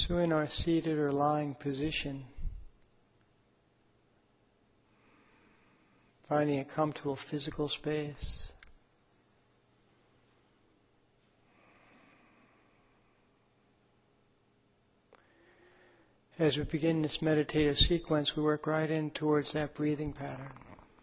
So in our seated or lying position, finding a comfortable physical space, as we begin this meditative sequence, we work right in towards that breathing pattern.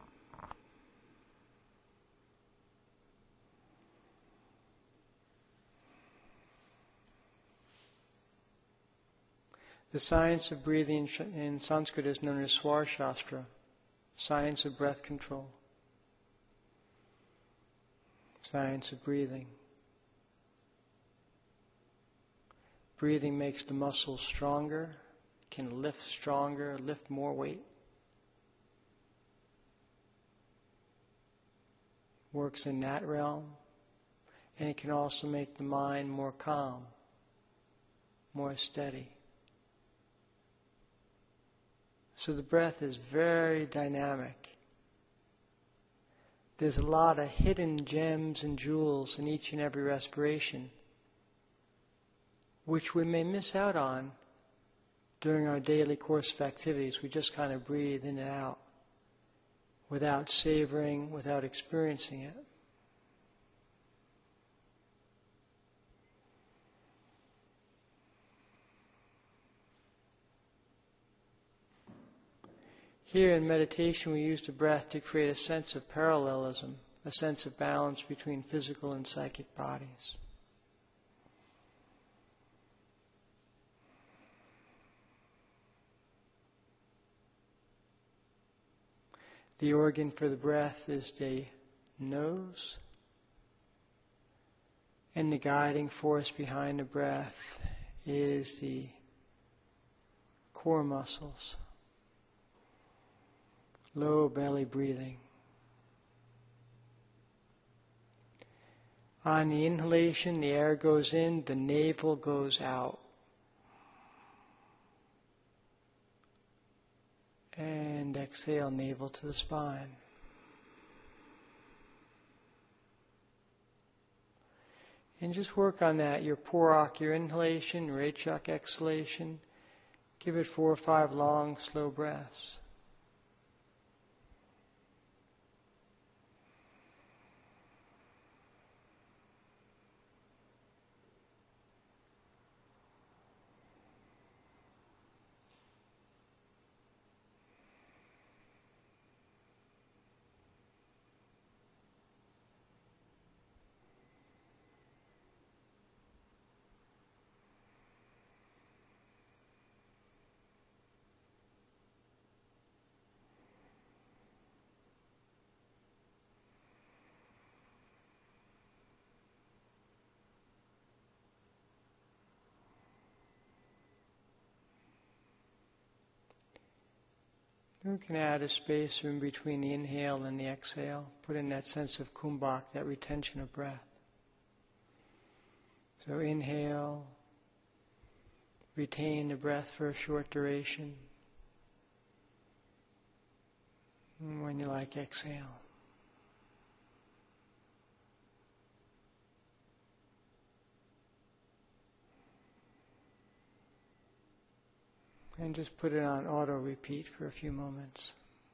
The science of breathing in Sanskrit is known as Swarshastra, science of breath control, science of breathing. Breathing makes the muscles stronger, can lift stronger, lift more weight. Works in that realm, and it can also make the mind more calm, more steady. So the breath is very dynamic. There's a lot of hidden gems and jewels in each and every respiration, which we may miss out on during our daily course of activities. We just kind of breathe in and out without savoring, without experiencing it. Here in meditation, we use the breath to create a sense of parallelism, a sense of balance between physical and psychic bodies. The organ for the breath is the nose, and the guiding force behind the breath is the core muscles. Low belly breathing. On the inhalation, the air goes in, the navel goes out. And exhale, navel to the spine. And just work on that, your Purāk, your inhalation, Rechak exhalation. Give it 4 or 5 long, slow breaths. We can add a space in between the inhale and the exhale. Put in that sense of kumbhak, that retention of breath. So inhale, retain the breath for a short duration. And when you like, exhale. And just put it on auto repeat for a few moments.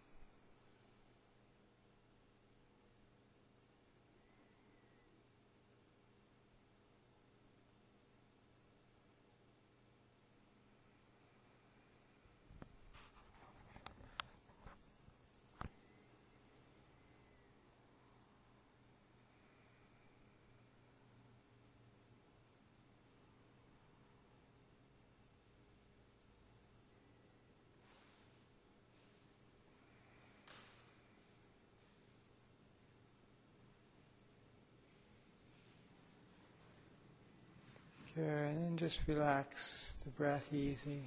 Good, and then just relax the breath easy.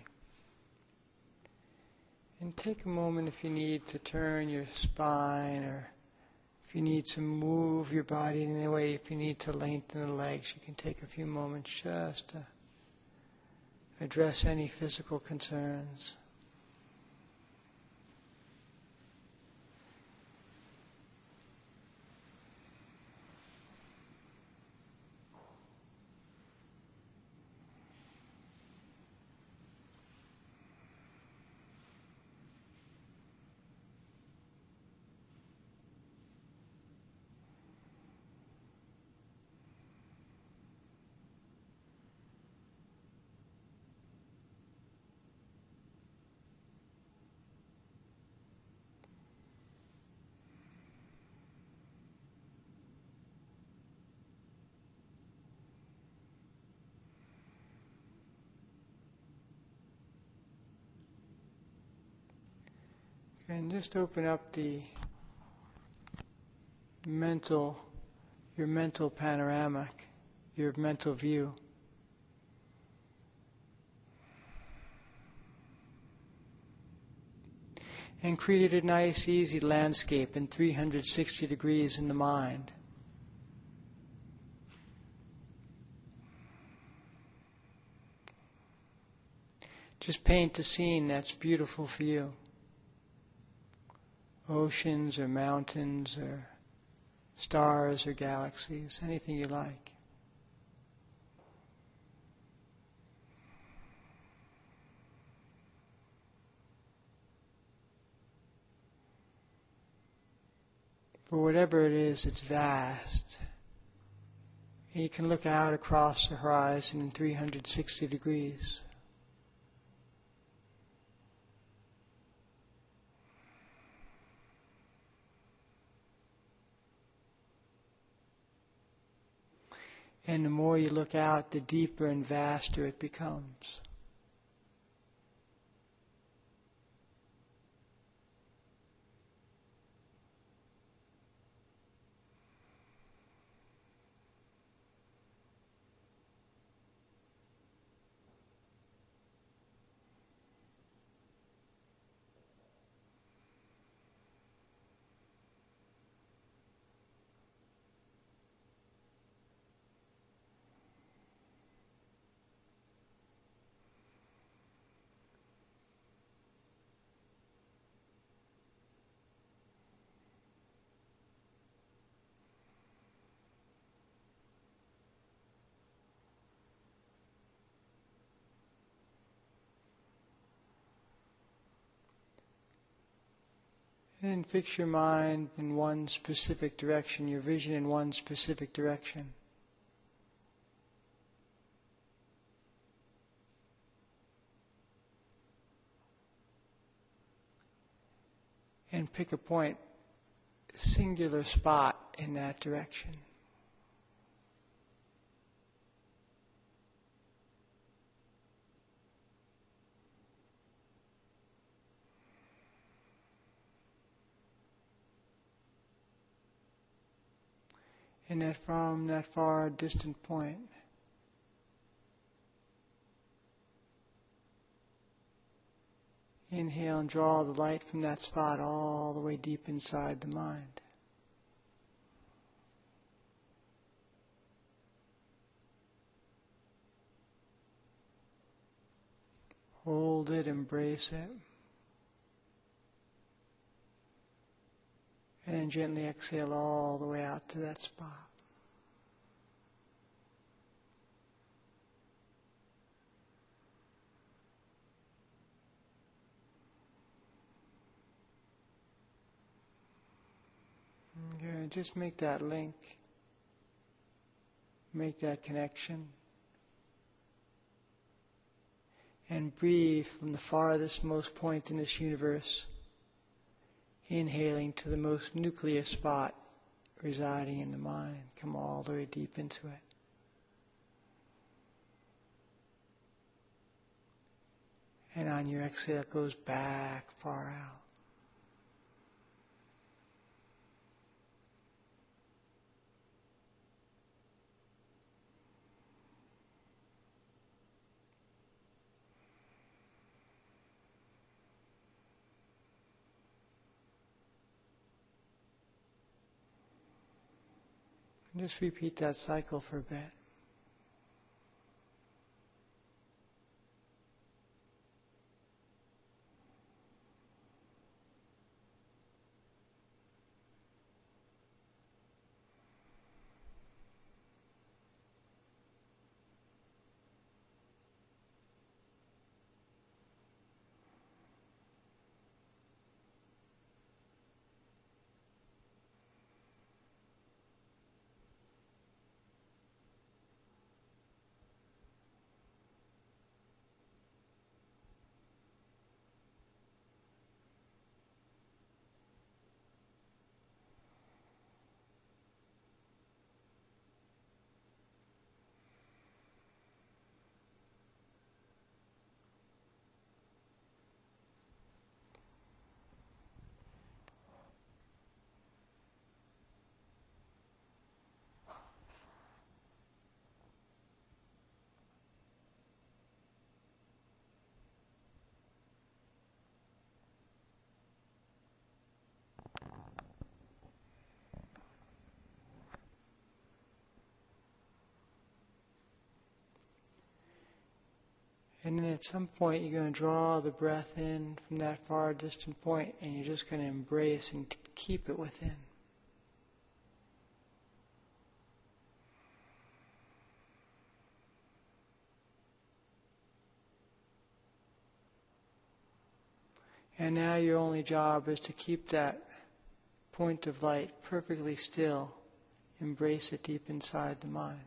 And take a moment if you need to turn your spine, or if you need to move your body in any way, if you need to lengthen the legs, you can take a few moments just to address any physical concerns. And just open up your mental panoramic, your mental view. And create a nice, easy landscape in 360 degrees in the mind. Just paint a scene that's beautiful for you. Oceans or mountains or stars or galaxies, anything you like. For whatever it is, it's vast. And you can look out across the horizon in 360 degrees. And the more you look out, the deeper and vaster it becomes. And fix your mind in one specific direction, your vision in one specific direction. And pick a point, a singular spot in that direction. And that from that far distant point, inhale and draw the light from that spot all the way deep inside the mind. Hold it, embrace it. And then gently exhale all the way out to that spot. Good. Just make that link. Make that connection. And breathe from the farthest most point in this universe, inhaling to the most nuclear spot residing in the mind. Come all the way deep into it. And on your exhale, it goes back far out. And just repeat that cycle for a bit. And then at some point you're going to draw the breath in from that far distant point, and you're just going to embrace and keep it within. And now your only job is to keep that point of light perfectly still. Embrace it deep inside the mind.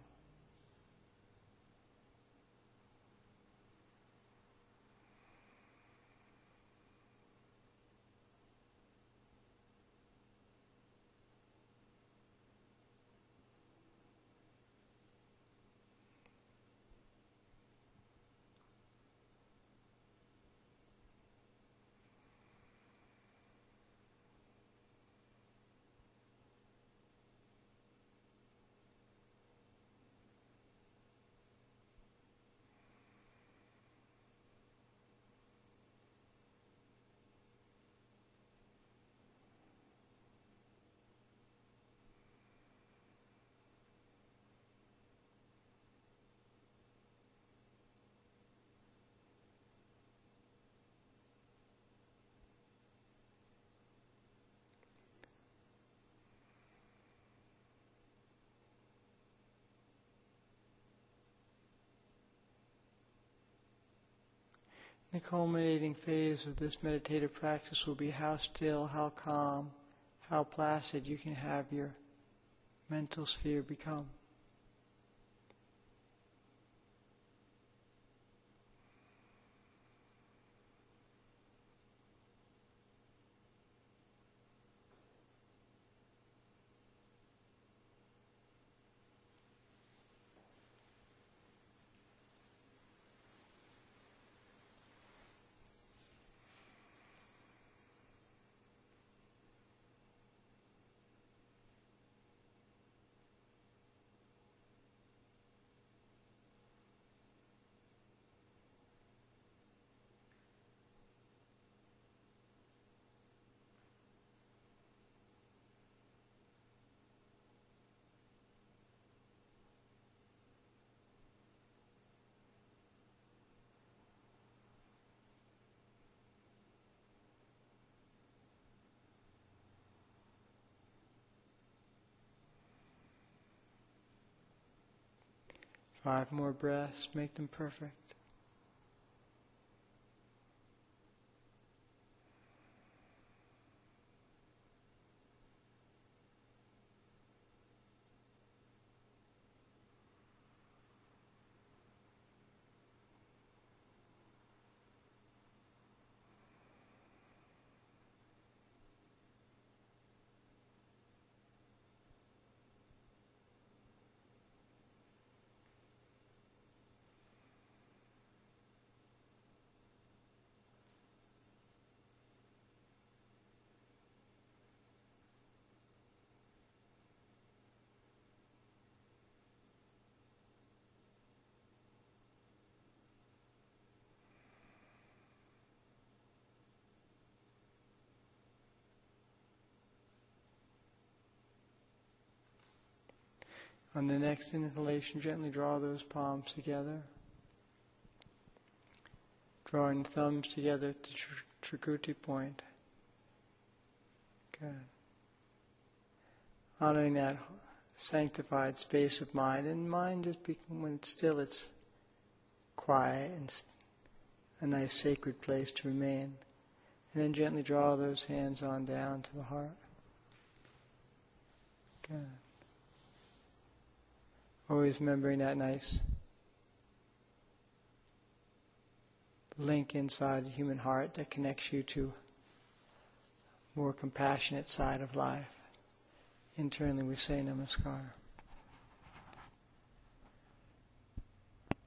The culminating phase of this meditative practice will be how still, how calm, how placid you can have your mental sphere become. Five more breaths, make them perfect. On the next inhalation, gently draw those palms together. Drawing thumbs together to Trikuti point. Good. Honoring that sanctified space of mind. And mind, just when it's still, it's quiet and a nice sacred place to remain. And then gently draw those hands on down to the heart. Good. Always remembering that nice link inside the human heart that connects you to a more compassionate side of life. Internally we say Namaskar.